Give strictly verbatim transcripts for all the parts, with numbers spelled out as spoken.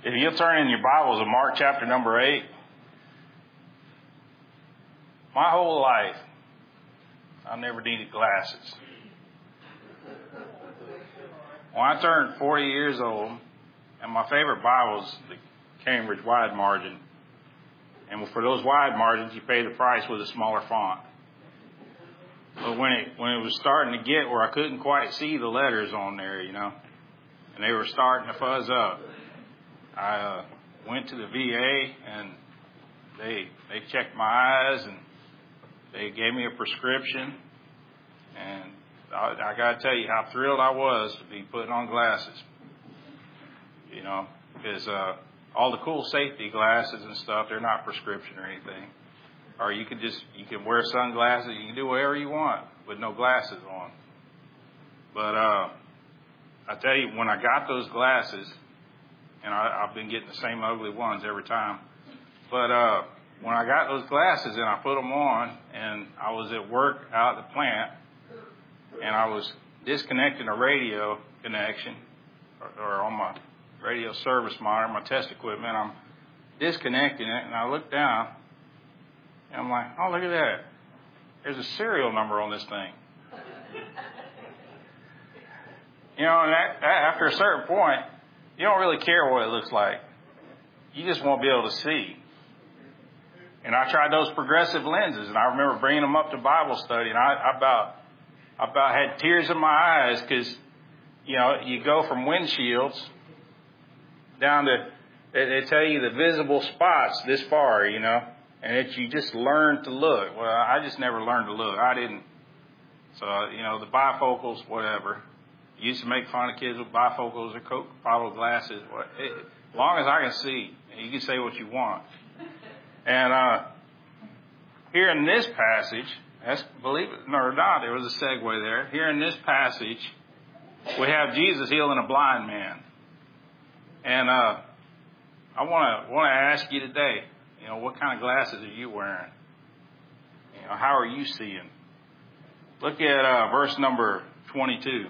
If you'll turn in your Bibles to Mark chapter number eight. My whole life, I never needed glasses. When I turned forty years old, and my favorite Bible was the Cambridge Wide Margin. And for those wide margins, you pay the price with a smaller font. But when it when it was starting to get where I couldn't quite see the letters on there, you know, and they were starting to fuzz up, I uh, went to the V A and they they checked my eyes and they gave me a prescription. And I, I got to tell you how thrilled I was to be putting on glasses. You know, because uh, all the cool safety glasses and stuff, they're not prescription or anything. Or you can just, you can wear sunglasses, you can do whatever you want with no glasses on. But uh, I tell you, when I got those glasses, and I, I've been getting the same ugly ones every time, but uh, when I got those glasses and I put them on, and I was at work out at the plant, and I was disconnecting a radio connection, or, or on my radio service monitor, my test equipment, I'm disconnecting it, and I look down, and I'm like, oh, look at that. There's a serial number on this thing. You know, and that, that, after a certain point, you don't really care what it looks like. You just won't be able to see. And I tried those progressive lenses, and I remember bringing them up to Bible study, and I, I about I about had tears in my eyes because, you know, you go from windshields down to, they, they tell you the visible spots this far, you know, and it, you just learn to look. Well, I just never learned to look. I didn't. So, you know, the bifocals, whatever. You used to make fun of kids with bifocals or Coke bottle glasses. It, as long as I can see, you can say what you want. And uh, here in this passage, that's, believe it or not, there was a segue there. Here in this passage, we have Jesus healing a blind man. And uh, I want to want to ask you today, you know, what kind of glasses are you wearing? You know, how are you seeing? Look at uh, verse number twenty-two.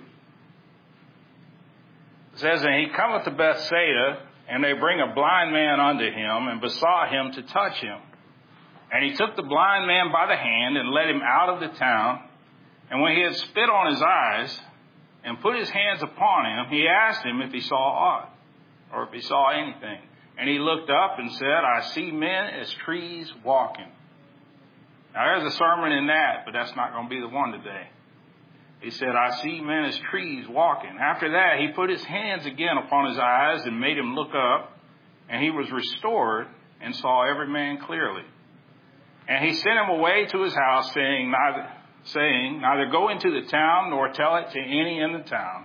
It says, and he cometh to Bethsaida, and they bring a blind man unto him, and besought him to touch him. And he took the blind man by the hand, and led him out of the town. And when he had spit on his eyes, and put his hands upon him, he asked him if he saw aught, or if he saw anything. And he looked up and said, I see men as trees walking. Now there's a sermon in that, but that's not going to be the one today. He said, I see men as trees walking. After that, he put his hands again upon his eyes and made him look up. And he was restored and saw every man clearly. And he sent him away to his house, saying, neither, saying, neither go into the town nor tell it to any in the town.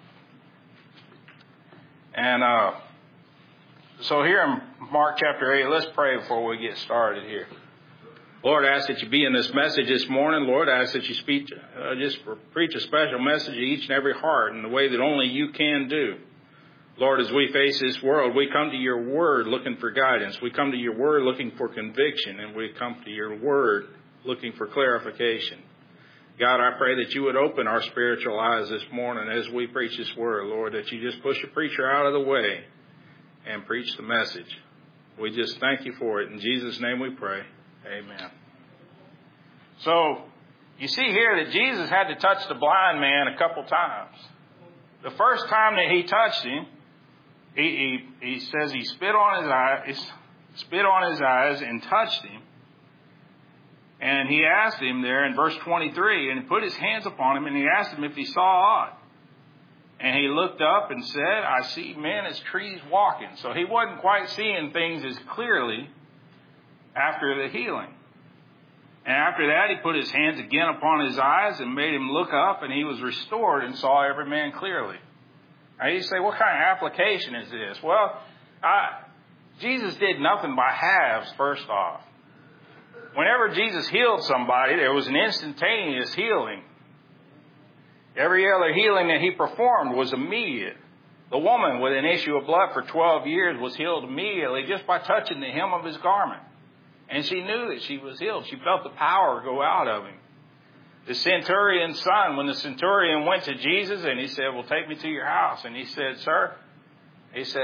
And uh, so here in Mark chapter eight, let's pray before we get started here. Lord, I ask that you be in this message this morning. Lord, I ask that you speak, uh, just preach a special message to each and every heart in the way that only you can do. Lord, as we face this world, we come to your word looking for guidance. We come to your word looking for conviction, and we come to your word looking for clarification. God, I pray that you would open our spiritual eyes this morning as we preach this word, Lord, that you just push the preacher out of the way and preach the message. We just thank you for it. In Jesus' name we pray. Amen. So, you see here that Jesus had to touch the blind man a couple times. The first time that he touched him, he, he, he says he spit on his eyes, spit on his eyes and touched him. And he asked him there in verse twenty-three, and he put his hands upon him, and he asked him if he saw aught. And he looked up and said, I see men as trees walking. So he wasn't quite seeing things as clearly after the healing. And after that, he put his hands again upon his eyes and made him look up, and he was restored and saw every man clearly. Now you say, what kind of application is this? Well, I, Jesus did nothing by halves, first off. Whenever Jesus healed somebody, there was an instantaneous healing. Every other healing that he performed was immediate. The woman with an issue of blood for twelve years was healed immediately just by touching the hem of his garment. And she knew that she was healed. She felt the power go out of him. The centurion's son, when the centurion went to Jesus and he said, well, take me to your house. And he said, sir, he said,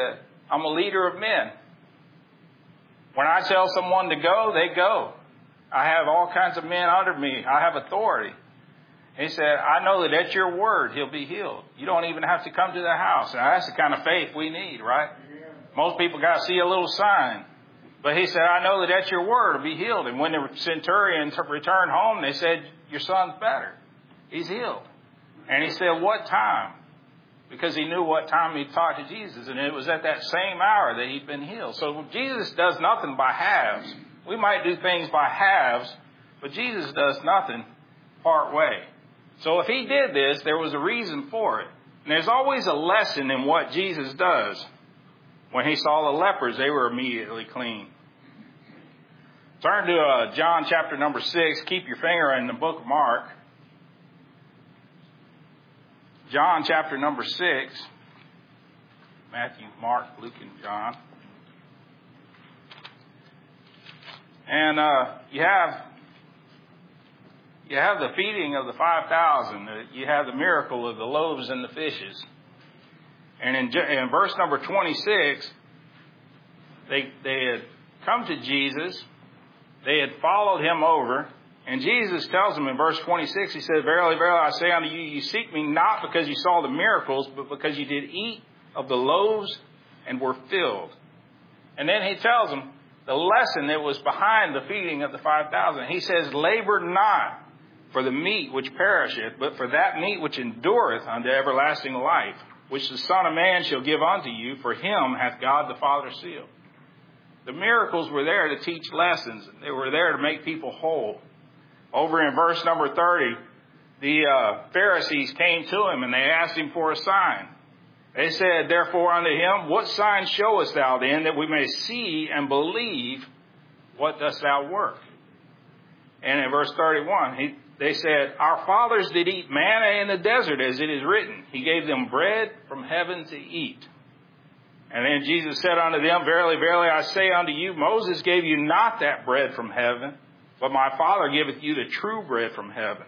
I'm a leader of men. When I tell someone to go, they go. I have all kinds of men under me. I have authority. He said, I know that at your word, he'll be healed. You don't even have to come to the house. Now, that's the kind of faith we need, right? Most people got to see a little sign. But he said, I know that at your word, he'll be healed. And when the centurion returned home, they said, your son's better. He's healed. And he said, what time? Because he knew what time he talked to Jesus. And it was at that same hour that he'd been healed. So Jesus does nothing by halves. We might do things by halves, but Jesus does nothing part way. So if he did this, there was a reason for it. And there's always a lesson in what Jesus does. When he saw the lepers, they were immediately clean. Turn to uh, John chapter number six. Keep your finger in the book of Mark. John chapter number six. Matthew, Mark, Luke, and John. And uh, you have you have the feeding of the five thousand. You have the miracle of the loaves and the fishes. And in, in verse number twenty-six, they they had come to Jesus. They had followed him over. And Jesus tells them in verse twenty-six, he said, Verily, verily, I say unto you, you seek me not because you saw the miracles, but because you did eat of the loaves and were filled. And then he tells them the lesson that was behind the feeding of the five thousand. He says, Labor not for the meat which perisheth, but for that meat which endureth unto everlasting life, which the Son of Man shall give unto you, for him hath God the Father sealed. The miracles were there to teach lessons. They were there to make people whole. Over in verse number thirty, the uh, Pharisees came to him and they asked him for a sign. They said, Therefore unto him, What sign showest thou then, that we may see and believe what dost thou work? And in verse thirty-one, he, they said, Our fathers did eat manna in the desert, as it is written. He gave them bread from heaven to eat. And then Jesus said unto them, Verily, verily, I say unto you, Moses gave you not that bread from heaven, but my Father giveth you the true bread from heaven.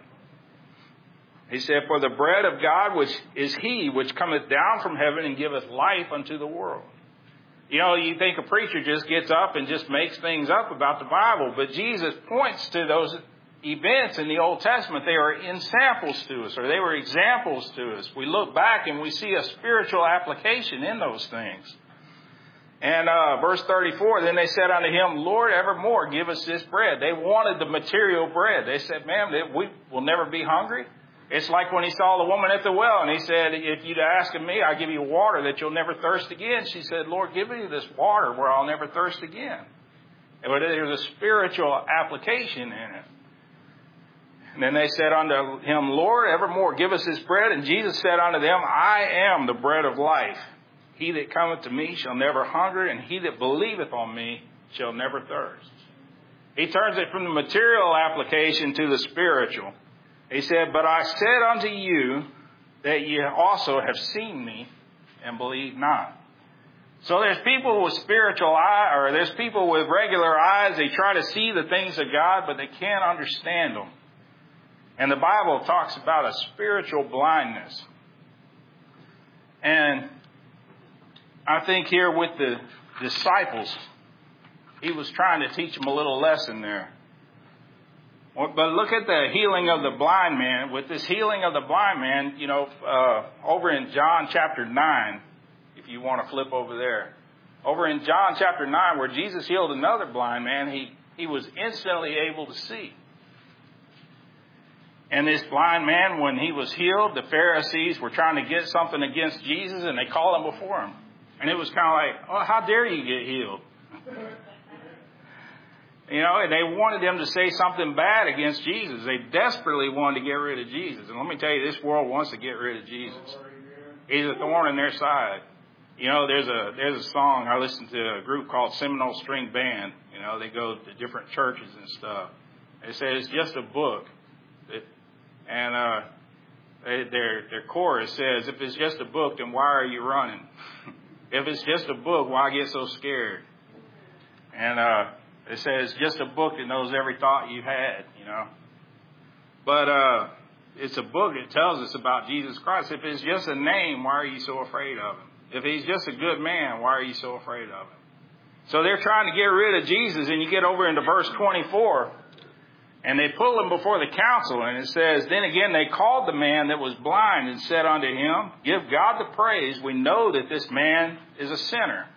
He said, For the bread of God which is he which cometh down from heaven and giveth life unto the world. You know, you think a preacher just gets up and just makes things up about the Bible, but Jesus points to those events in the Old Testament. They are in samples to us, or they were examples to us. We look back and we see a spiritual application in those things. And uh, verse thirty-four, then they said unto him, Lord, evermore give us this bread. They wanted the material bread. They said, ma'am, we will never be hungry. It's like when he saw the woman at the well, and he said, if you'd ask of me, I'll give you water that you'll never thirst again. She said, Lord, give me this water where I'll never thirst again. But there's a spiritual application in it. And then they said unto him, Lord, evermore give us this bread. And Jesus said unto them, I am the bread of life. He that cometh to me shall never hunger, and he that believeth on me shall never thirst. He turns it from the material application to the spiritual. He said, But I said unto you that ye also have seen me and believe not. So there's people with spiritual eye, or there's people with regular eyes. They try to see the things of God, but they can't understand them. And the Bible talks about a spiritual blindness. And I think here with the disciples, he was trying to teach them a little lesson there. But look at the healing of the blind man. With this healing of the blind man, you know, uh, over in John chapter nine, if you want to flip over there. Over in John chapter nine, where Jesus healed another blind man, he, he was instantly able to see. And this blind man, when he was healed, the Pharisees were trying to get something against Jesus, and they called him before him. And it was kind of like, oh, how dare you get healed? You know, and they wanted them to say something bad against Jesus. They desperately wanted to get rid of Jesus. And let me tell you, this world wants to get rid of Jesus. He's a thorn in their side. You know, there's a there's a song, I listened to a group called Seminole String Band. You know, they go to different churches and stuff. They say it's just a book. It, and uh, they, their their chorus says, if it's just a book, then why are you running? If it's just a book, why get so scared? And uh, it says just a book that knows every thought you've had, you know. But uh, it's a book that tells us about Jesus Christ. If it's just a name, why are you so afraid of him? If he's just a good man, why are you so afraid of him? So they're trying to get rid of Jesus, and you get over into verse twenty-four, and they pull him before the council, and it says, then again they called the man that was blind and said unto him, give God the praise. We know that this man is a sinner.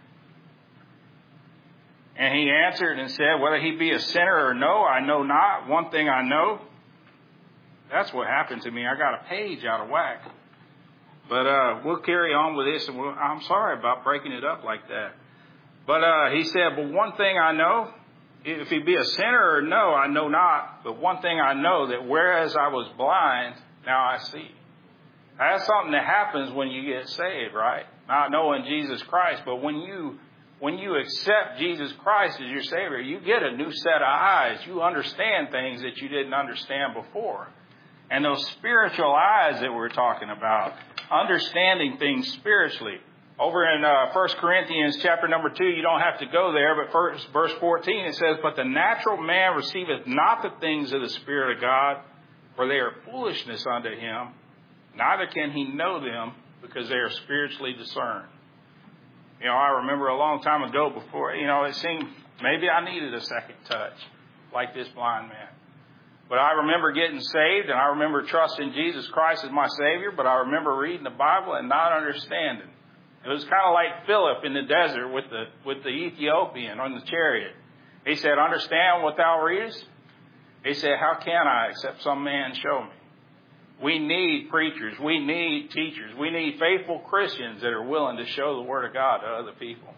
And he answered and said, whether he be a sinner or no, I know not. One thing I know. That's what happened to me. I got a page out of whack. But uh, we'll carry on with this, and we'll, I'm sorry about breaking it up like that. But uh, he said, but one thing I know, if he be a sinner or no, I know not. But one thing I know, that whereas I was blind, now I see. That's something that happens when you get saved, right? Not knowing Jesus Christ, but when you when you accept Jesus Christ as your Savior, you get a new set of eyes. You understand things that you didn't understand before. And those spiritual eyes that we're talking about, understanding things spiritually. Over in uh, First Corinthians chapter number two, you don't have to go there, but first, verse fourteen, it says, but the natural man receiveth not the things of the Spirit of God, for they are foolishness unto him. Neither can he know them, because they are spiritually discerned. You know, I remember a long time ago before, you know, it seemed maybe I needed a second touch, like this blind man. But I remember getting saved, and I remember trusting Jesus Christ as my Savior, but I remember reading the Bible and not understanding. It was kind of like Philip in the desert with the with the Ethiopian on the chariot. He said, understand what thou readest? He said, how can I except some man show me? We need preachers. We need teachers. We need faithful Christians that are willing to show the Word of God to other people.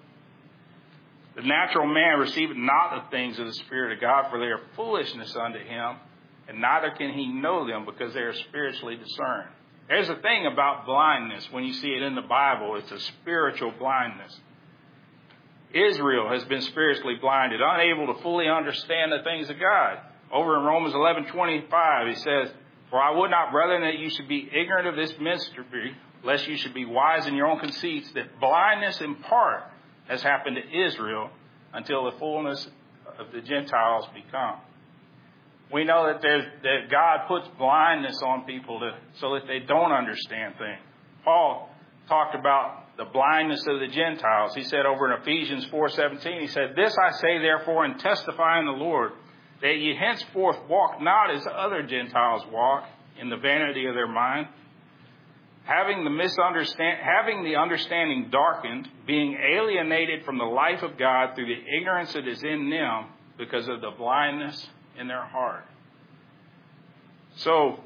The natural man receiveth not the things of the Spirit of God, for they are foolishness unto him, and neither can he know them, because they are spiritually discerned. There's a thing about blindness when you see it in the Bible. It's a spiritual blindness. Israel has been spiritually blinded, unable to fully understand the things of God. Over in Romans eleven twenty-five, he says, for I would not, brethren, that you should be ignorant of this mystery, lest you should be wise in your own conceits, that blindness in part has happened to Israel until the fullness of the Gentiles be come. We know that, there's, that God puts blindness on people to, so that they don't understand things. Paul talked about the blindness of the Gentiles. He said over in Ephesians four seventeen, he said, this I say therefore and testify in the Lord, that ye henceforth walk not as other Gentiles walk, in the vanity of their mind, having the misunderstand, having the understanding darkened, being alienated from the life of God through the ignorance that is in them, because of the blindness in their heart. So,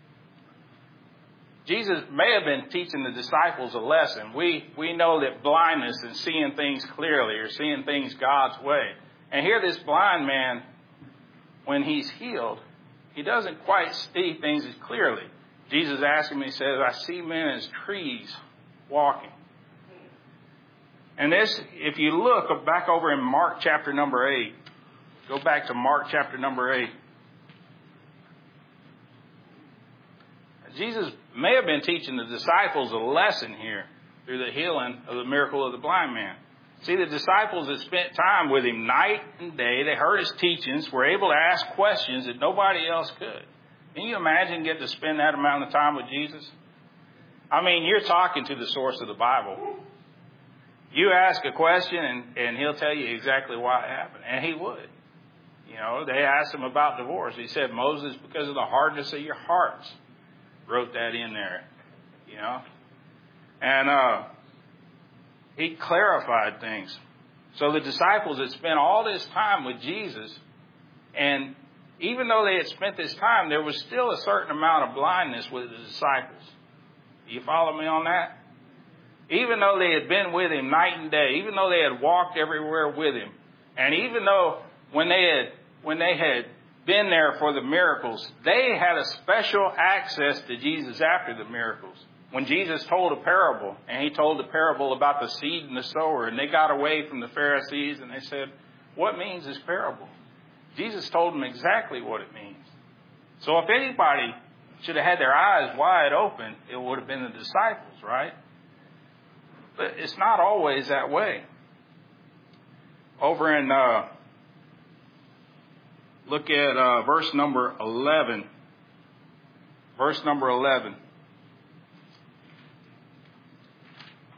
Jesus may have been teaching the disciples a lesson. We we know that blindness and seeing things clearly, or seeing things God's way. And here this blind man, when he's healed, he doesn't quite see things as clearly. Jesus asked him, he says, I see men as trees walking. And this, if you look back over in Mark chapter number eight, go back to Mark chapter number eight. Jesus may have been teaching the disciples a lesson here through the healing of the miracle of the blind man. See, the disciples that spent time with him night and day, they heard his teachings, were able to ask questions that nobody else could. Can you imagine getting to spend that amount of time with Jesus? I mean, you're talking to the source of the Bible. You ask a question and, and he'll tell you exactly why it happened. And he would. You know, they asked him about divorce. He said, Moses, because of the hardness of your hearts, wrote that in there. You know? And uh, he clarified things. So the disciples had spent all this time with Jesus, and even though they had spent this time, there was still a certain amount of blindness with the disciples. Do you follow me on that? Even though they had been with him night and day, even though they had walked everywhere with him, and even though when they had when they had been there for the miracles, they had a special access to Jesus after the miracles. When Jesus told a parable, and he told the parable about the seed and the sower, and they got away from the Pharisees, and they said, what means this parable? Jesus told them exactly what it means. So if anybody should have had their eyes wide open, it would have been the disciples, right? But it's not always that way. Over in, uh, look at uh, verse number eleven. Verse number eleven.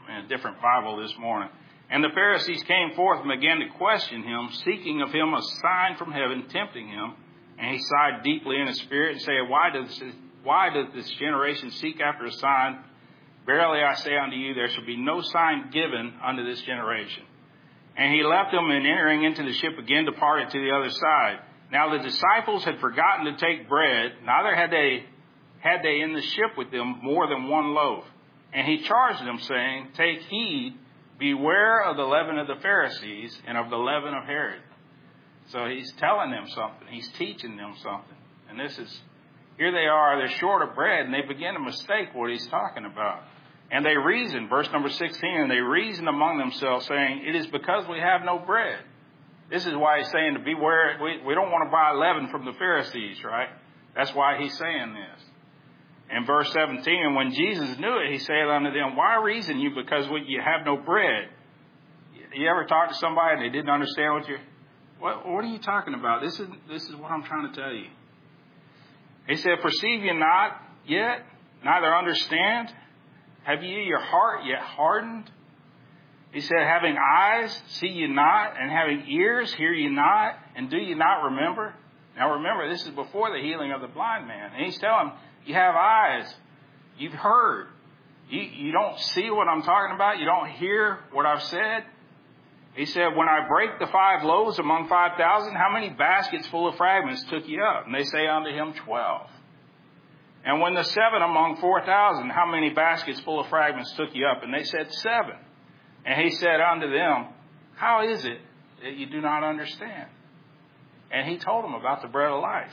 in a different Bible this morning. And the Pharisees came forth and began to question him, seeking of him a sign from heaven, tempting him. And he sighed deeply in his spirit and said, Why does this, why does this generation seek after a sign? Verily I say unto you, there shall be no sign given unto this generation. And he left them, and entering into the ship again departed to the other side. Now the disciples had forgotten to take bread, neither had they had they in the ship with them more than one loaf. And he charged them, saying, Take heed, beware of the leaven of the Pharisees and of the leaven of Herod. So he's telling them something. He's teaching them something. And this is, here they are, they're short of bread, and they begin to mistake what he's talking about. And they reason, verse number sixteen, and they reasoned among themselves, saying, It is because we have no bread. This is why he's saying to beware. We, we don't want to buy leaven from the Pharisees, right? That's why he's saying this. In verse seventeen, and when Jesus knew it, he said unto them, Why reason you because we, you have no bread? You ever talk to somebody and they didn't understand what you're, what, what are you talking about? This is, this is what I'm trying to tell you. He said, Perceive ye not yet, neither understand? Have ye your heart yet hardened? He said, Having eyes, see ye not, and having ears, hear ye not, and do ye not remember? Now remember, this is before the healing of the blind man. And he's telling them, you have eyes, you've heard. You, you don't see what I'm talking about, you don't hear what I've said. He said, When I break the five loaves among five thousand, how many baskets full of fragments took ye up? And they say unto him, Twelve. And when the seven among four thousand, how many baskets full of fragments took ye up? And they said, Seven. And he said unto them, How is it that you do not understand? And he told them about the bread of life.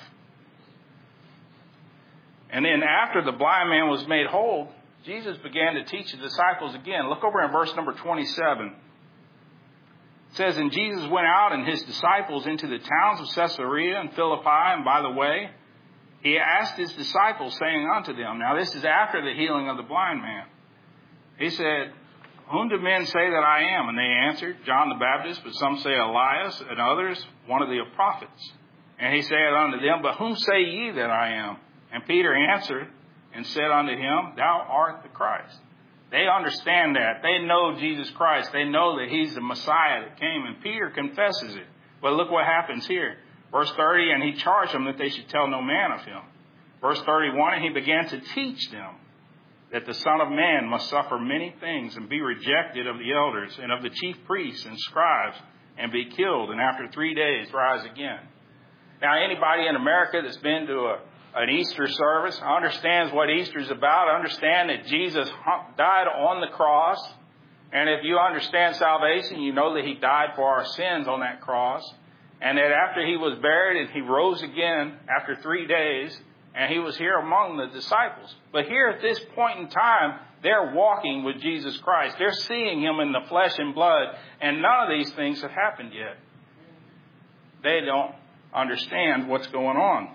And then after the blind man was made whole, Jesus began to teach the disciples again. Look over in verse number twenty-seven. It says, And Jesus went out and his disciples into the towns of Caesarea and Philippi, and by the way, he asked his disciples, saying unto them, now this is after the healing of the blind man. He said, Whom do men say that I am? And they answered, John the Baptist, but some say Elias, and others, one of the prophets. And he said unto them, But whom say ye that I am? And Peter answered and said unto him, Thou art the Christ. They understand that. They know Jesus Christ. They know that he's the Messiah that came. And Peter confesses it. But look what happens here. Verse thirty, and he charged them that they should tell no man of him. Verse thirty-one, and he began to teach them that the Son of Man must suffer many things and be rejected of the elders and of the chief priests and scribes and be killed, and after three days rise again. Now, anybody in America that's been to a, an Easter service understands what Easter is about, understand that Jesus died on the cross. And if you understand salvation, you know that he died for our sins on that cross. And that after he was buried and he rose again after three days, and he was here among the disciples. But here at this point in time, they're walking with Jesus Christ. They're seeing him in the flesh and blood, and none of these things have happened yet. They don't understand what's going on.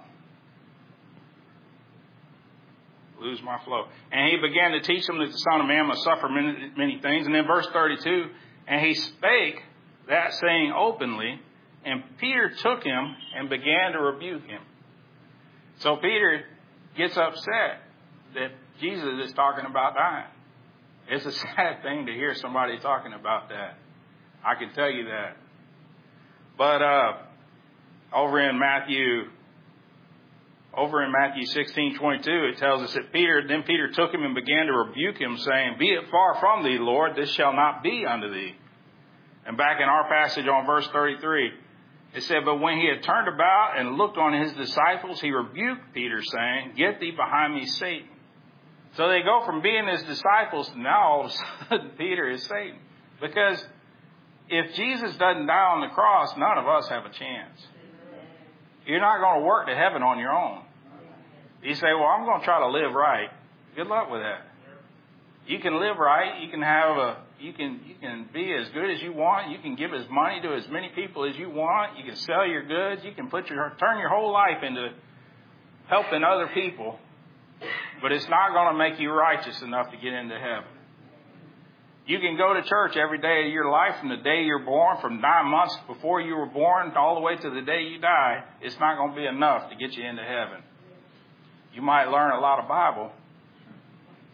Lose my flow. And he began to teach them that the Son of Man must suffer many, many things. And then verse thirty-two, and he spake that saying openly, and Peter took him and began to rebuke him. So Peter gets upset that Jesus is talking about dying. It's a sad thing to hear somebody talking about that. I can tell you that. But uh, over in Matthew, over in Matthew sixteen twenty-two, it tells us that Peter, then Peter took him and began to rebuke him, saying, Be it far from thee, Lord, this shall not be unto thee. And back in our passage on verse thirty-three, it said, But when he had turned about and looked on his disciples, he rebuked Peter, saying, Get thee behind me, Satan. So they go from being his disciples to now all of a sudden Peter is Satan. Because if Jesus doesn't die on the cross, none of us have a chance. You're not going to work to heaven on your own. You say, well, I'm going to try to live right. Good luck with that. You can live right. You can have a, you can, you can be as good as you want. You can give as money to as many people as you want. You can sell your goods. You can put your, turn your whole life into helping other people. But it's not going to make you righteous enough to get into heaven. You can go to church every day of your life from the day you're born, from nine months before you were born all the way to the day you die. It's not going to be enough to get you into heaven. You might learn a lot of Bible,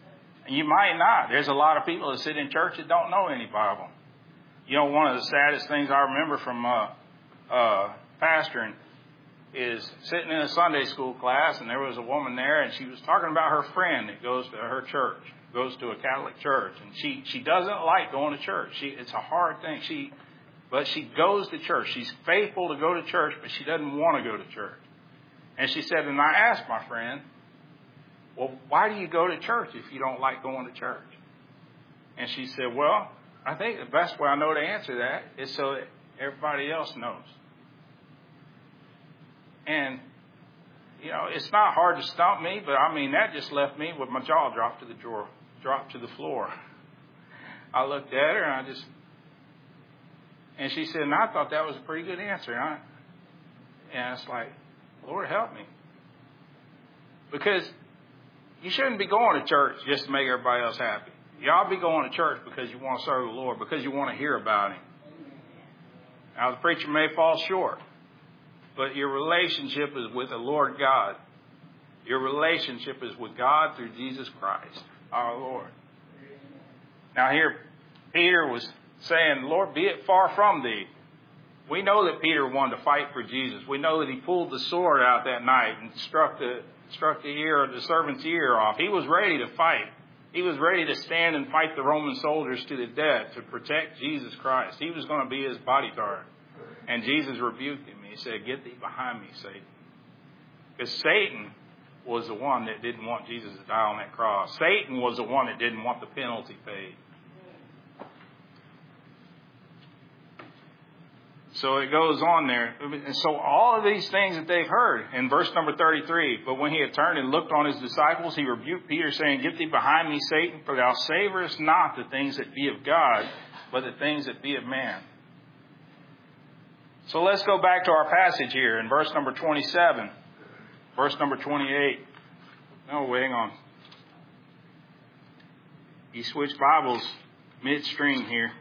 And you might not. There's a lot of people that sit in church that don't know any Bible. You know, one of the saddest things I remember from uh, uh, pastoring is sitting in a Sunday school class, and there was a woman there, and she was talking about her friend that goes to her church, goes to a Catholic church, and she she doesn't like going to church. She it's a hard thing. She but she goes to church. She's faithful to go to church, but she doesn't want to go to church. And she said, and I asked my friend, well, why do you go to church if you don't like going to church? And she said, well, I think the best way I know to answer that is so that everybody else knows. And, you know, it's not hard to stump me, but I mean, that just left me with my jaw dropped to the drawer, dropped to the floor. I looked at her and I just, and she said, and I thought that was a pretty good answer. And, I, and it's like, Lord, help me. Because you shouldn't be going to church just to make everybody else happy. You ought to be going to church because you want to serve the Lord, because you want to hear about Him. Now, the preacher may fall short, but your relationship is with the Lord God. Your relationship is with God through Jesus Christ, our Lord. Now here, Peter was saying, Lord, be it far from thee. We know that Peter wanted to fight for Jesus. We know that he pulled the sword out that night and struck the struck the ear of the servant's ear off. He was ready to fight. He was ready to stand and fight the Roman soldiers to the death to protect Jesus Christ. He was going to be his bodyguard. And Jesus rebuked him. He said, get thee behind me, Satan. Because Satan was the one that didn't want Jesus to die on that cross. Satan was the one that didn't want the penalty paid. So it goes on there. And so all of these things that they've heard in verse number thirty-three, but when he had turned and looked on his disciples, he rebuked Peter, saying, get thee behind me, Satan, for thou savorest not the things that be of God, but the things that be of man. So let's go back to our passage here in verse number twenty-seven, verse number twenty-eight. No, hang on. He switched Bibles midstream here.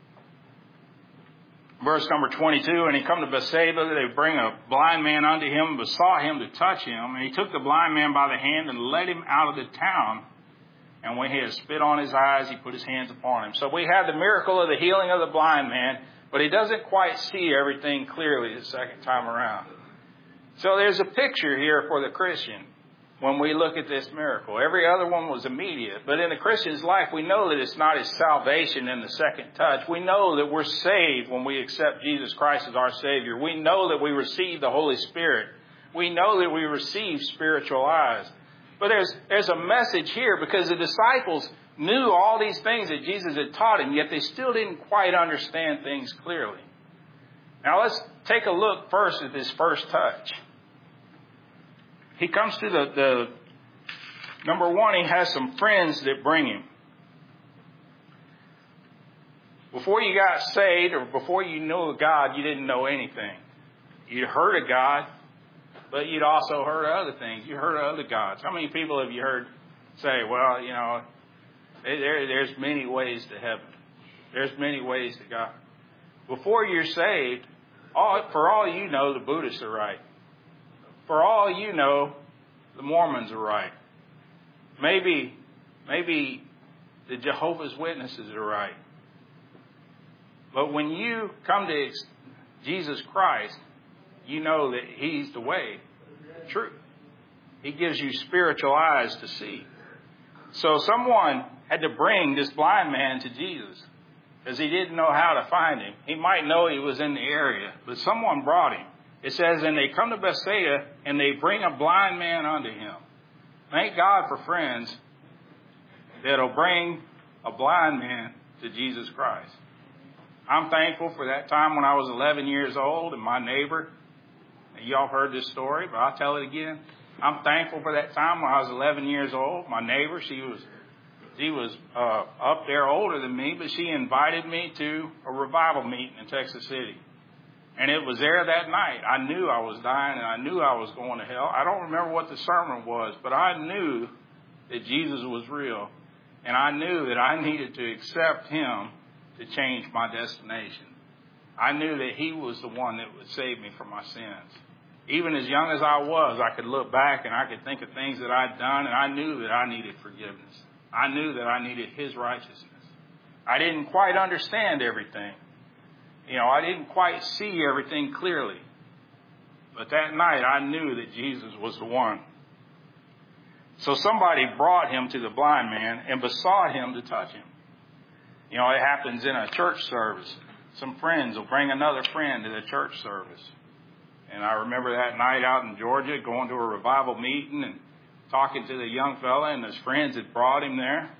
Verse number twenty-two, and he come to Bethsaida, they bring a blind man unto him, besought him to touch him. And he took the blind man by the hand and led him out of the town. And when he had spit on his eyes, he put his hands upon him. So we have the miracle of the healing of the blind man, but he doesn't quite see everything clearly the second time around. So there's a picture here for the Christian when we look at this miracle. Every other one was immediate. But in the Christian's life, we know that it's not his salvation in the second touch. We know that we're saved when we accept Jesus Christ as our Savior. We know that we receive the Holy Spirit. We know that we receive spiritual eyes. But there's, there's a message here because the disciples knew all these things that Jesus had taught him, yet they still didn't quite understand things clearly. Now let's take a look first at this first touch. He comes to the, the, number one, he has some friends that bring him. Before you got saved or before you knew God, you didn't know anything. You heard of God, but you'd also heard of other things. You heard of other gods. How many people have you heard say, well, you know, there, there's many ways to heaven. There's many ways to God. Before you're saved, all, for all you know, the Buddhists are right. For all you know, the Mormons are right. Maybe, maybe the Jehovah's Witnesses are right. But when you come to Jesus Christ, you know that He's the way, the truth. He gives you spiritual eyes to see. So someone had to bring this blind man to Jesus because he didn't know how to find him. He might know he was in the area, but someone brought him. It says, and they come to Bethsaida, and they bring a blind man unto him. Thank God for friends that'll bring a blind man to Jesus Christ. I'm thankful for that time when I was eleven years old, and my neighbor, and y'all heard this story, but I'll tell it again. I'm thankful for that time when I was eleven years old. My neighbor, she was she was uh, up there older than me, but she invited me to a revival meeting in Texas City. And it was there that night. I knew I was dying and I knew I was going to hell. I don't remember what the sermon was, but I knew that Jesus was real. And I knew that I needed to accept Him to change my destination. I knew that He was the one that would save me from my sins. Even as young as I was, I could look back and I could think of things that I'd done, and I knew that I needed forgiveness. I knew that I needed his righteousness. I didn't quite understand everything. You know, I didn't quite see everything clearly. But that night, I knew that Jesus was the one. So somebody brought him to the blind man and besought him to touch him. You know, it happens in a church service. Some friends will bring another friend to the church service. And I remember that night out in Georgia, going to a revival meeting and talking to the young fella, and his friends had brought him there.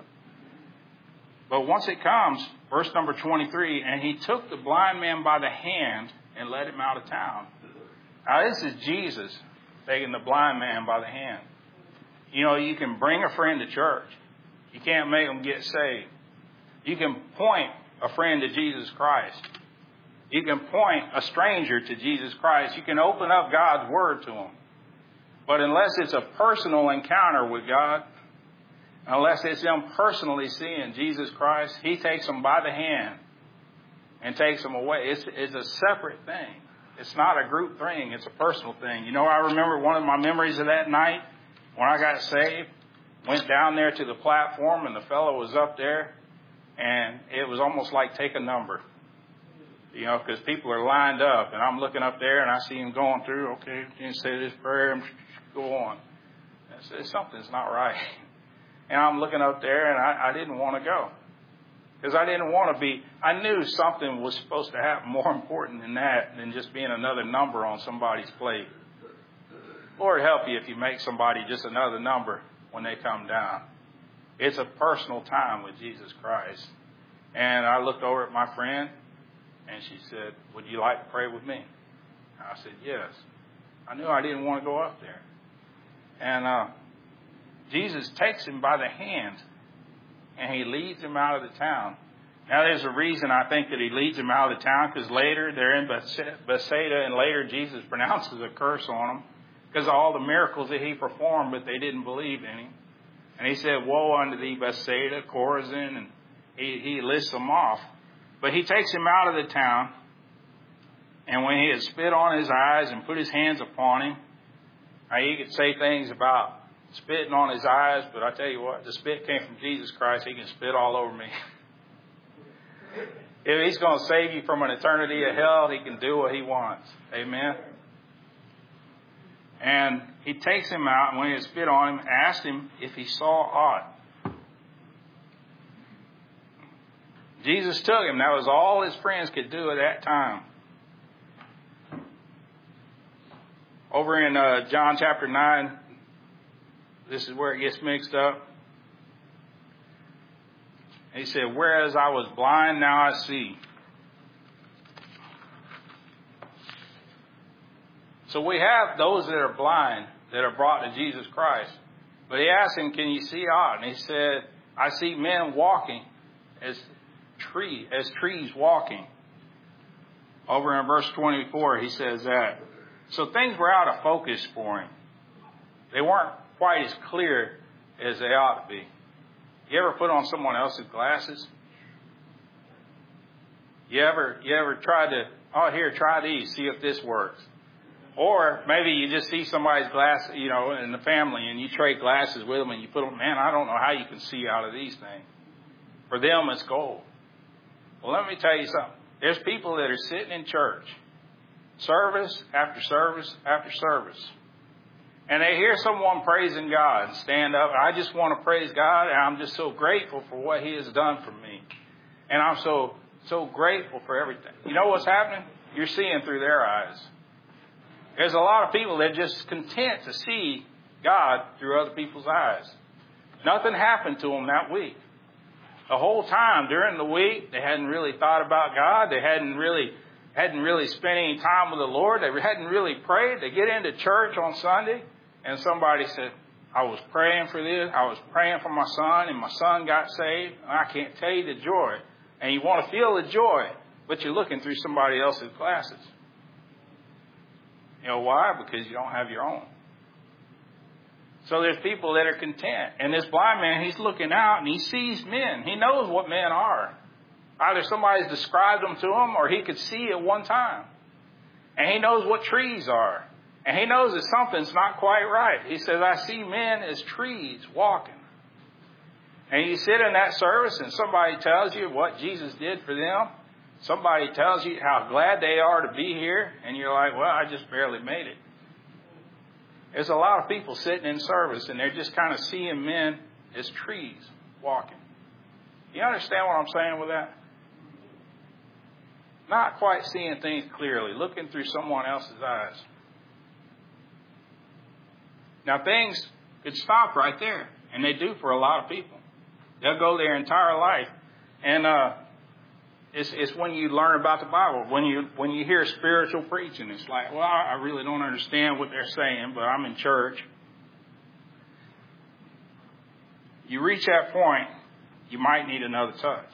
But once it comes, verse number twenty-three, and he took the blind man by the hand and led him out of town. Now, this is Jesus taking the blind man by the hand. You know, you can bring a friend to church. You can't make them get saved. You can point a friend to Jesus Christ. You can point a stranger to Jesus Christ. You can open up God's Word to them. But unless it's a personal encounter with God, unless it's them personally seeing Jesus Christ, he takes them by the hand and takes them away. It's, it's a separate thing. It's not a group thing. It's a personal thing. You know, I remember one of my memories of that night when I got saved, went down there to the platform, and the fellow was up there, and it was almost like take a number. You know, because people are lined up, and I'm looking up there, and I see him going through, okay, you can say this prayer, and go on. I said, something's not right. And I'm looking up there, and I, I didn't want to go. Because I didn't want to be, I knew something was supposed to happen more important than that, than just being another number on somebody's plate. Lord help you if you make somebody just another number when they come down. It's a personal time with Jesus Christ. And I looked over at my friend, and she said, would you like to pray with me? I said, yes. I knew I didn't want to go up there. And uh, Jesus takes him by the hand, and he leads him out of the town. Now, there's a reason I think that he leads him out of the town, because later they're in Bethsaida, and later Jesus pronounces a curse on them because of all the miracles that he performed, but they didn't believe in him. And he said, woe unto thee, Bethsaida, Chorazin, and he, he lists them off. But he takes him out of the town, and when he had spit on his eyes and put his hands upon him, now he could say things about spitting on his eyes, but I tell you what, the spit came from Jesus Christ. He can spit all over me. If he's going to save you from an eternity of hell, he can do what he wants. Amen. And he takes him out, and when he had spit on him, asked him if he saw aught. Jesus took him. That was all his friends could do at that time. Over in uh, John chapter nine, this is where it gets mixed up. He said, whereas I was blind, now I see. So we have those that are blind that are brought to Jesus Christ. But he asked him, can you see aught? And he said, I see men walking as tree, as trees walking. Over in verse twenty-four, he says that. So things were out of focus for him. They weren't quite as clear as they ought to be. You ever put on someone else's glasses? You ever, you ever tried to, oh, here, try these, see if this works. Or maybe you just see somebody's glass, you know, in the family, and you trade glasses with them, and you put them, man, I don't know how you can see out of these things. For them, it's gold. Well, let me tell you something. There's people that are sitting in church, service after service after service, and they hear someone praising God and stand up. I just want to praise God, and I'm just so grateful for what he has done for me. And I'm so, so grateful for everything. You know what's happening? You're seeing through their eyes. There's a lot of people that are just content to see God through other people's eyes. Nothing happened to them that week. The whole time during the week, they hadn't really thought about God. They hadn't really hadn't really spent any time with the Lord. They hadn't really prayed. They get into church on Sunday, and somebody said, I was praying for this. I was praying for my son, and my son got saved. And I can't tell you the joy. And you want to feel the joy, but you're looking through somebody else's glasses. You know why? Because you don't have your own. So there's people that are content. And this blind man, he's looking out and he sees men. He knows what men are. Either somebody's described them to him or he could see at one time. And he knows what trees are. And he knows that something's not quite right. He says, I see men as trees walking. And you sit in that service and somebody tells you what Jesus did for them. Somebody tells you how glad they are to be here. And you're like, well, I just barely made it. There's a lot of people sitting in service and they're just kind of seeing men as trees walking. You understand what I'm saying with that? Not quite seeing things clearly, looking through someone else's eyes. Now, things could stop right there, and they do for a lot of people. They'll go their entire life, and uh, it's, it's when you learn about the Bible, when you when you hear spiritual preaching, it's like, well, I really don't understand what they're saying, but I'm in church. You reach that point, you might need another touch.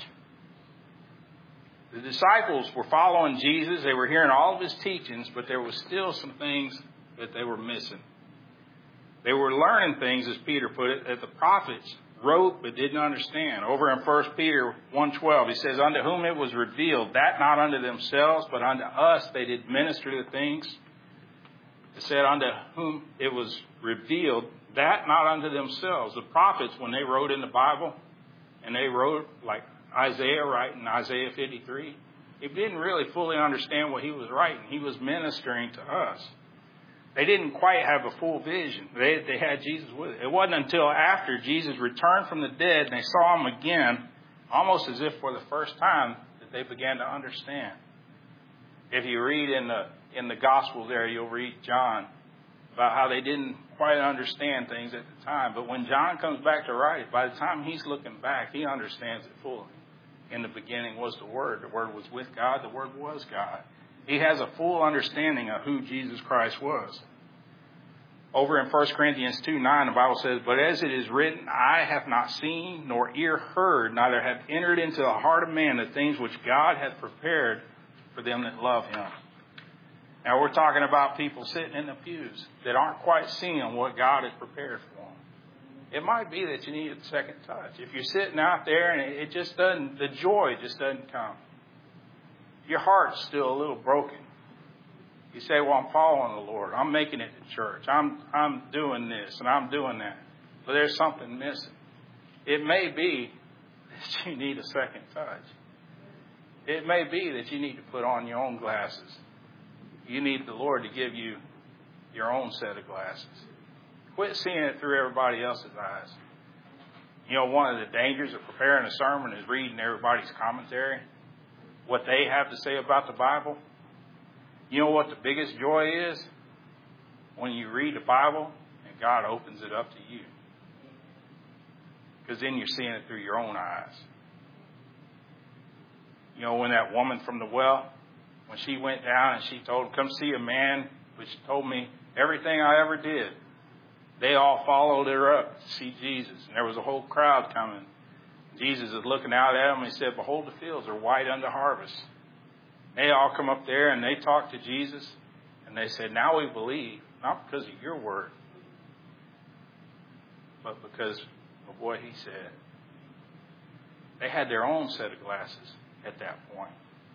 The disciples were following Jesus. They were hearing all of his teachings, but there was still some things that they were missing. They were learning things, as Peter put it, that the prophets wrote but didn't understand. Over in First Peter one twelve, he says, unto whom it was revealed, that not unto themselves, but unto us they did minister the things. It said, unto whom it was revealed, that not unto themselves. The prophets, when they wrote in the Bible, and they wrote like Isaiah writing Isaiah fifty-three, he didn't really fully understand what he was writing. He was ministering to us. They didn't quite have a full vision. They, they had Jesus with it. It wasn't until after Jesus returned from the dead and they saw him again, almost as if for the first time, that they began to understand. If you read in the in the Gospels there, you'll read John about how they didn't quite understand things at the time. But when John comes back to write it, by the time he's looking back, he understands it fully. In the beginning was the Word. The Word was with God. The Word was God. He has a full understanding of who Jesus Christ was. Over in First Corinthians two nine, the Bible says, but as it is written, eye have not seen, nor ear heard, neither have entered into the heart of man the things which God hath prepared for them that love him. Now we're talking about people sitting in the pews that aren't quite seeing what God has prepared for them. It might be that you need a second touch. If you're sitting out there and it just doesn't, the joy just doesn't come. Your heart's still a little broken. You say, well, I'm following the Lord. I'm making it to church. I'm I'm doing this and I'm doing that. But there's something missing. It may be that you need a second touch. It may be that you need to put on your own glasses. You need the Lord to give you your own set of glasses. Quit seeing it through everybody else's eyes. You know, one of the dangers of preparing a sermon is reading everybody's commentary, what they have to say about the Bible. You know what the biggest joy is? When you read the Bible and God opens it up to you. Because then you're seeing it through your own eyes. You know, when that woman from the well, when she went down and she told him, come see a man which told me everything I ever did. They all followed her up to see Jesus. And there was a whole crowd coming. Jesus is looking out at them and he said, behold, the fields are white unto harvest. They all come up there and they talk to Jesus. And they said, now we believe, not because of your word, but because of what he said. They had their own set of glasses at that point.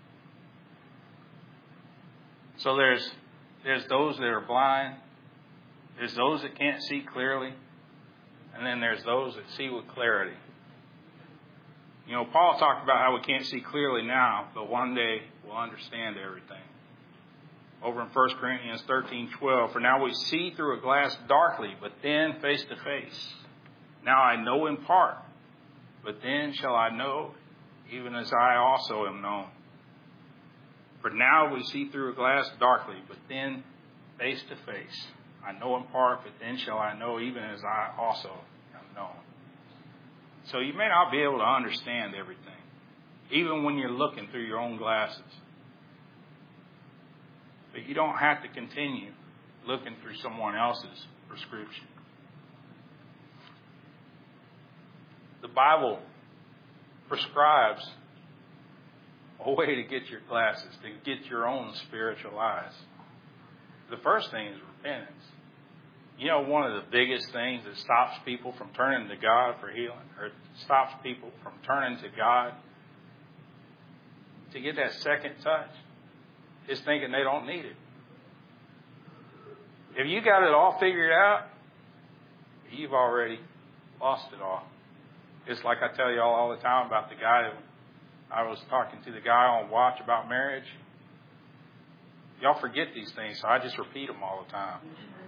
So there's there's those that are blind. There's those that can't see clearly. And then there's those that see with clarity. You know, Paul talked about how we can't see clearly now, but one day we'll understand everything. Over in First Corinthians thirteen twelve, for now we see through a glass darkly, but then face to face. Now I know in part, but then shall I know, even as I also am known. For now we see through a glass darkly, but then face to face. I know in part, but then shall I know, even as I also am known. So you may not be able to understand everything, even when you're looking through your own glasses. But you don't have to continue looking through someone else's prescription. The Bible prescribes a way to get your glasses, to get your own spiritual eyes. The first thing is repentance. You know, one of the biggest things that stops people from turning to God for healing, or stops people from turning to God to get that second touch, is thinking they don't need it. If you got it all figured out, you've already lost it all. It's like I tell you all, all the time about the guy. I was talking to the guy on Watch about marriage. Y'all forget these things, so I just repeat them all the time.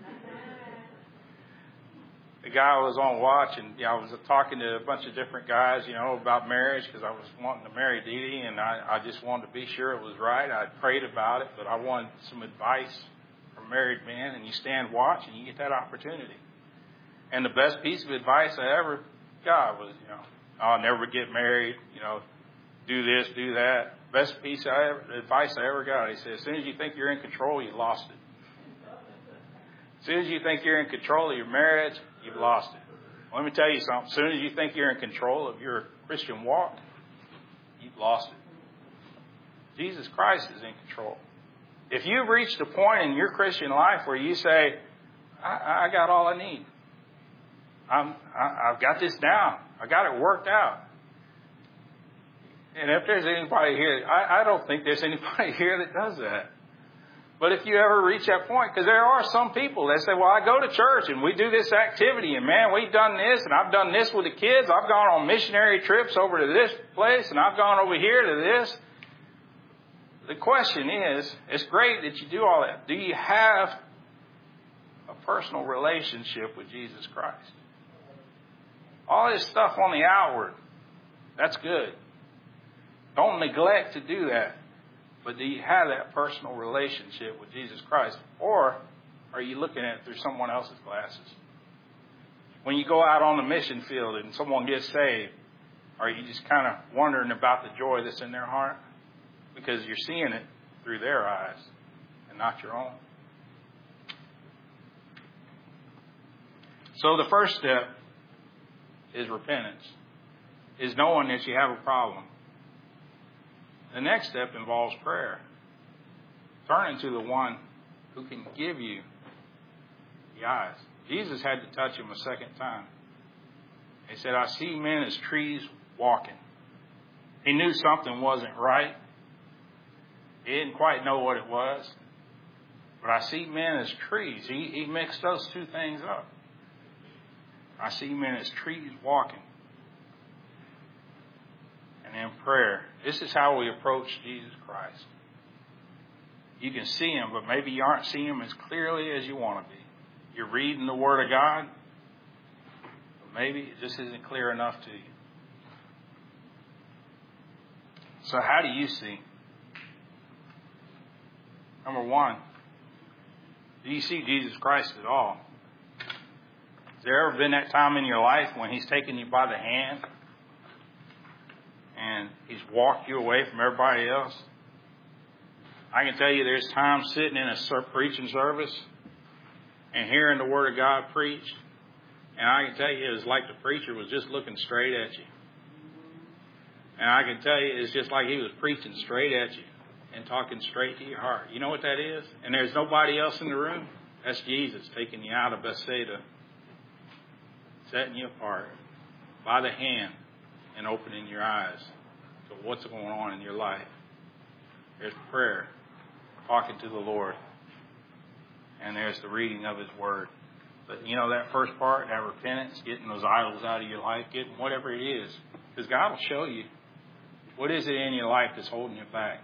The guy was on Watch, and you know, I was talking to a bunch of different guys, you know, about marriage because I was wanting to marry Dee Dee, and I, I just wanted to be sure it was right. I prayed about it, but I wanted some advice from married men, and you stand Watch, and you get that opportunity. And the best piece of advice I ever got was, you know, I'll never get married, you know, do this, do that. Best piece of advice I ever got. He said, as soon as you think you're in control, you lost it. As soon as you think you're in control of your marriage, you've lost it. Let me tell you something. As soon as you think you're in control of your Christian walk, you've lost it. Jesus Christ is in control. If you've reached a point in your Christian life where you say, I, I got all I need. I'm, I, I've got this down. I got it worked out. And if there's anybody here, I, I don't think there's anybody here that does that. But if you ever reach that point, because there are some people that say, well, I go to church and we do this activity and man, we've done this and I've done this with the kids. I've gone on missionary trips over to this place and I've gone over here to this. The question is, it's great that you do all that. Do you have a personal relationship with Jesus Christ? All this stuff on the outward, that's good. Don't neglect to do that. But do you have that personal relationship with Jesus Christ? Or are you looking at it through someone else's glasses? When you go out on the mission field and someone gets saved, are you just kind of wondering about the joy that's in their heart? Because you're seeing it through their eyes and not your own. So the first step is repentance, is knowing that you have a problem. The next step involves prayer. Turning to the one who can give you the eyes. Jesus had to touch him a second time. He said, I see men as trees walking. He knew something wasn't right. He didn't quite know what it was. But I see men as trees. He, he mixed those two things up. I see men as trees walking. And in prayer, this is how we approach Jesus Christ. You can see him, but maybe you aren't seeing him as clearly as you want to be. You're reading the Word of God, but maybe it just isn't clear enough to you. So how do you see? Number one, do you see Jesus Christ at all? Has there ever been that time in your life when he's taken you by the hand and he's walked you away from everybody else? I can tell you there's times sitting in a preaching service and hearing the Word of God preached, and I can tell you it's like the preacher was just looking straight at you. And I can tell you it's just like he was preaching straight at you and talking straight to your heart. You know what that is? And there's nobody else in the room. That's Jesus taking you out of Bethsaida, setting you apart by the hand and opening your eyes to what's going on in your life. There's prayer, talking to the Lord, and there's the reading of His Word. But you know that first part, that repentance, getting those idols out of your life, getting whatever it is, because God will show you what is it in your life that's holding you back.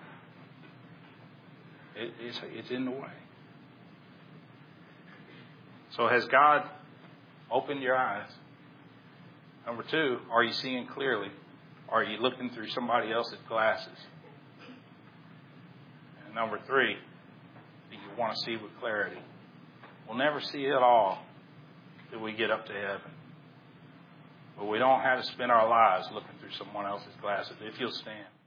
It, it's, it's in the way. So has God opened your eyes? Number two, are you seeing clearly? Are you looking through somebody else's glasses? And number three, do you want to see with clarity? We'll never see it all till we get up to heaven. But we don't have to spend our lives looking through someone else's glasses. If you'll stand.